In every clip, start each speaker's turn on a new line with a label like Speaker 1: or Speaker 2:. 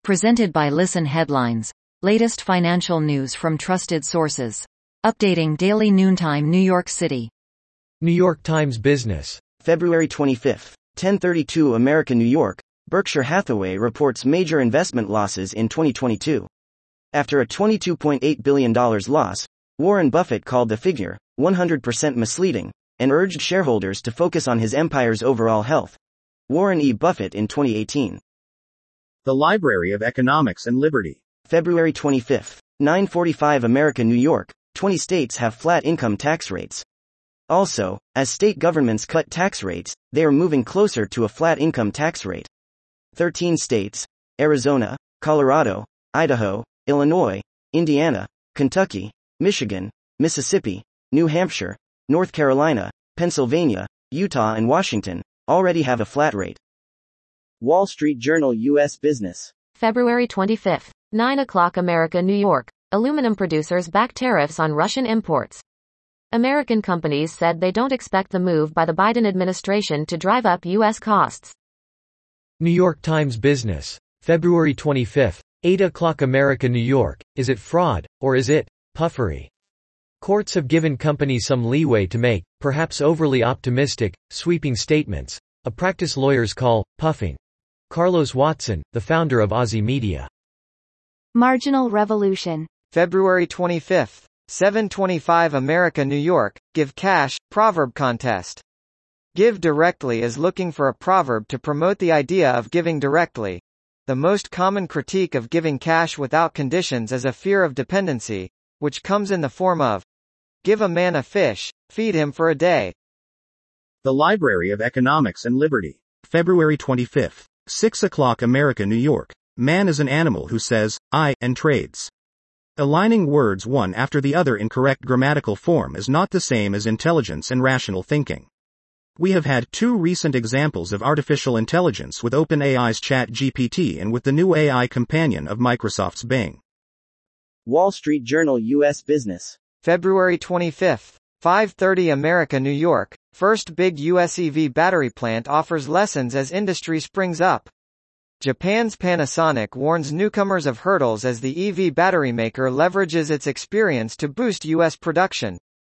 Speaker 1: Presented by Listen Headlines. Latest financial news from trusted sources. Updating daily noontime New York City.
Speaker 2: New York Times Business.
Speaker 3: February 25, 10:32 America, New York. Berkshire Hathaway reports major investment losses in 2022. After a $22.8 billion loss, Warren Buffett called the figure 100% misleading and urged shareholders to focus on his empire's overall health. Warren E. Buffett in 2018.
Speaker 4: The Library of Economics and Liberty.
Speaker 3: February 25, 9:45 America, New York. 20 states have flat income tax rates. Also, as state governments cut tax rates, they are moving closer to a flat income tax rate. 13 states, Arizona, Colorado, Idaho, Illinois, Indiana, Kentucky, Michigan, Mississippi, New Hampshire, North Carolina, Pennsylvania, Utah and Washington, already have a flat rate. Wall Street Journal U.S. Business.
Speaker 5: February 25, 9 o'clock America, New York. Aluminum producers back tariffs on Russian imports. American companies said they don't expect the move by the Biden administration to drive up U.S. costs.
Speaker 2: New York Times Business. February 25, 8 o'clock America, New York. Is it fraud, or is it puffery? Courts have given companies some leeway to make, perhaps overly optimistic, sweeping statements, a practice lawyers call puffing. Carlos Watson, the founder of Aussie Media.
Speaker 6: Marginal Revolution.
Speaker 7: February 25, 7:25 America, New York. Give cash, proverb contest. Give directly is looking for a proverb to promote the idea of giving directly. The most common critique of giving cash without conditions is a fear of dependency, which comes in the form of, give a man a fish, feed him for a day.
Speaker 4: The Library of Economics and Liberty. February 25, 6 o'clock America, New York. Man is an animal who says, I, and trades. Aligning words one after the other in correct grammatical form is not the same as intelligence and rational thinking. We have had two recent examples of artificial intelligence with OpenAI's ChatGPT and with the new AI companion of Microsoft's Bing.
Speaker 3: Wall Street Journal U.S. Business.
Speaker 7: February 25, 5:30 America, New York. First big US EV battery plant offers lessons as industry springs up. Japan's Panasonic warns newcomers of hurdles as the EV battery maker leverages its experience to boost US production.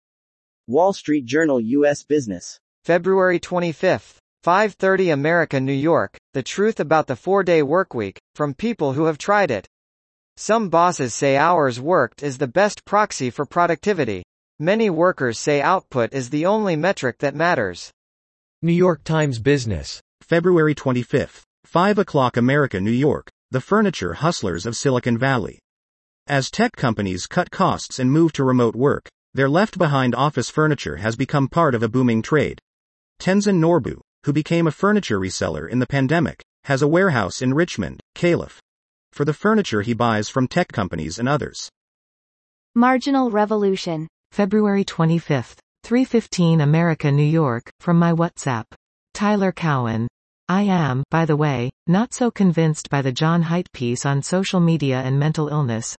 Speaker 3: Wall Street Journal U.S. Business.
Speaker 7: February 25, 5:30 America, New York. The truth about the 4-day workweek, from people who have tried it. Some bosses say hours worked is the best proxy for productivity. Many workers say output is the only metric that matters.
Speaker 2: New York Times Business.
Speaker 4: February 25, 5 o'clock America, New York. The furniture hustlers of Silicon Valley. As tech companies cut costs and move to remote work, their left-behind office furniture has become part of a booming trade. Tenzin Norbu, who became a furniture reseller in the pandemic, has a warehouse in Richmond, Calif. for the furniture he buys from tech companies and others.
Speaker 6: Marginal Revolution.
Speaker 8: February 25, 3:15 America, New York. From my WhatsApp. Tyler Cowen. I am, by the way, not so convinced by the John Haidt piece on social media and mental illness.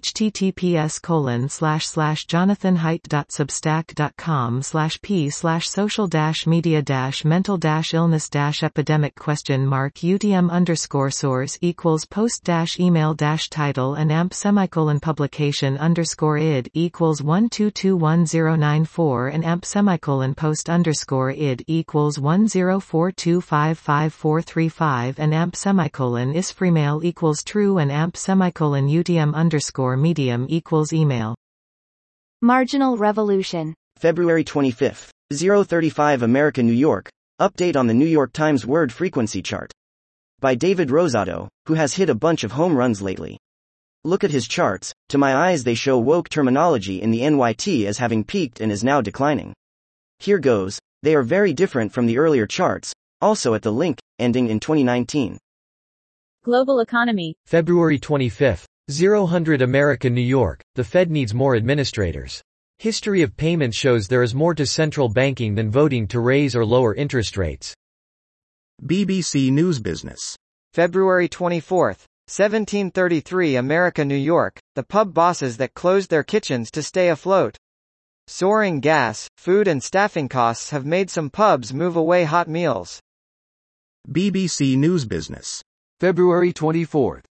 Speaker 8: https://jonathanhaidt.substack.com/p/social-media-mental-illness-epidemic UTM_source equals post-email-title and amp_publication_id equals 1221094 and amp_post_id equals 104255435 and amp_isfremail equals true and amp_UTM_medium equals email.
Speaker 6: Marginal Revolution.
Speaker 3: February 25, 0:35 America, New York. Update on the New York Times word frequency chart. By David Rosato, who has hit a bunch of home runs lately. Look at his charts. To my eyes they show woke terminology in the NYT as having peaked and is now declining. Here goes. They are very different from the earlier charts, also at the link, ending in 2019.
Speaker 9: Global economy.
Speaker 2: February 25, 0:00 America, New York. The Fed needs more administrators. History of payments shows there is more to central banking than voting to raise or lower interest rates.
Speaker 4: BBC News Business.
Speaker 7: February 24, 1733 America, New York. The pub bosses that closed their kitchens to stay afloat. Soaring gas, food and staffing costs have made some pubs move away hot meals.
Speaker 4: BBC News Business.
Speaker 10: February 24,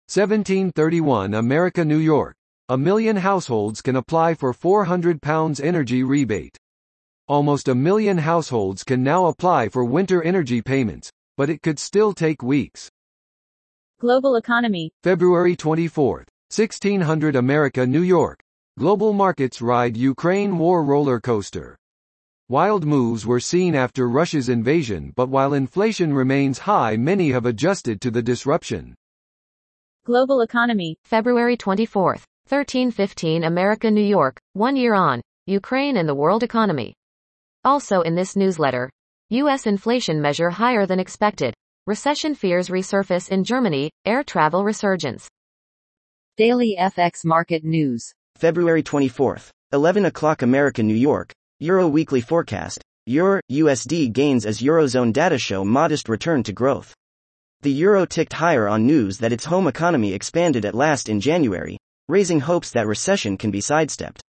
Speaker 10: 1731 America New York. 1 million households can apply for £400 energy rebate. Almost 1 million households can now apply for winter energy payments, but it could still take weeks.
Speaker 9: Global economy.
Speaker 10: February 24. 1600 America New York. Global markets ride Ukraine war roller coaster. Wild moves were seen after Russia's invasion, but while inflation remains high, many have adjusted to the disruption.
Speaker 9: Global economy.
Speaker 5: February 24. 1315 America New York, 1 year on, Ukraine and the world economy. Also in this newsletter, U.S. inflation measure higher than expected. Recession fears resurface in Germany, air travel resurgence.
Speaker 1: Daily FX market news.
Speaker 3: February 24. 11 o'clock America New York. Euro weekly forecast. Euro USD gains as Eurozone data show modest return to growth. The euro ticked higher on news that its home economy expanded at last in January, raising hopes that recession can be sidestepped.